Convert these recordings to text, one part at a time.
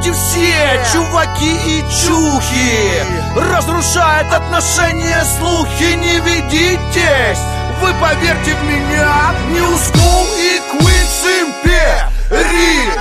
эти все чуваки и чухи разрушают отношения, слухи, не ведитесь. Вы поверьте в меня, New School и Queen's Imperia.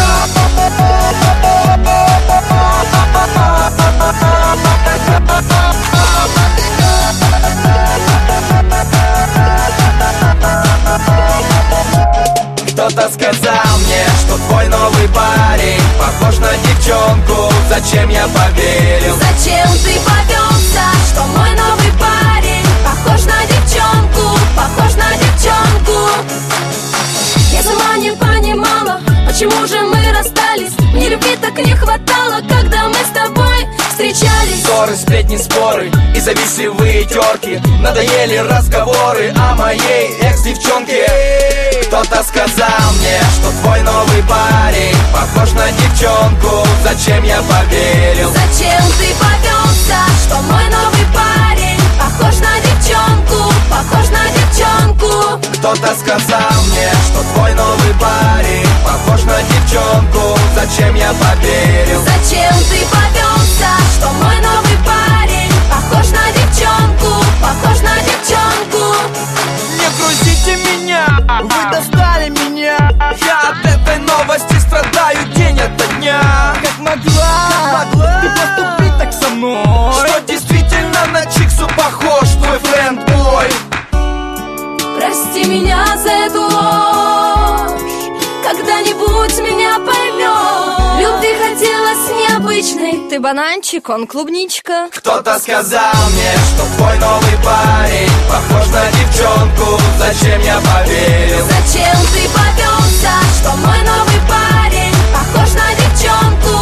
Кто-то сказал мне, что твой новый парень похож на девчонку. Зачем я поверил? Зачем ты повелся, что мой новый парень похож на девчонку, похож на девчонку? Я сама не понимала, почему же мы расстались. Мне любви так не хватало, когда мы с тобой встречались. Ссоры, сплетни, споры и завистливые терки. Надоели разговоры о моей экс-девчонке. Кто-то сказал мне, что твой новый парень похож на девчонку. Зачем я поверил? Зачем ты повелся, что мой новый парень похож на девчонку, похож на девчонку? Кто-то сказал мне, что твой новый парень похож на девчонку. Зачем я поверил? Зачем ты повелся, что мой новый парень похож на девчонку, похож на девчонку? Не грузите меня, вы достали меня. Я от этой новости страдаю день ото дня. Как могла ты поступить так со мной? Что действительно на Чиксу похож твой френд-бой? Прости меня за эту ложь, когда-нибудь меня поймешь. Любви хотелось необычной, ты бананчик, он клубничка. Кто-то сказал мне, что твой новый парень похож на девчонку. Зачем я поверил? Зачем ты повелся, что мой новый парень похож на девчонку,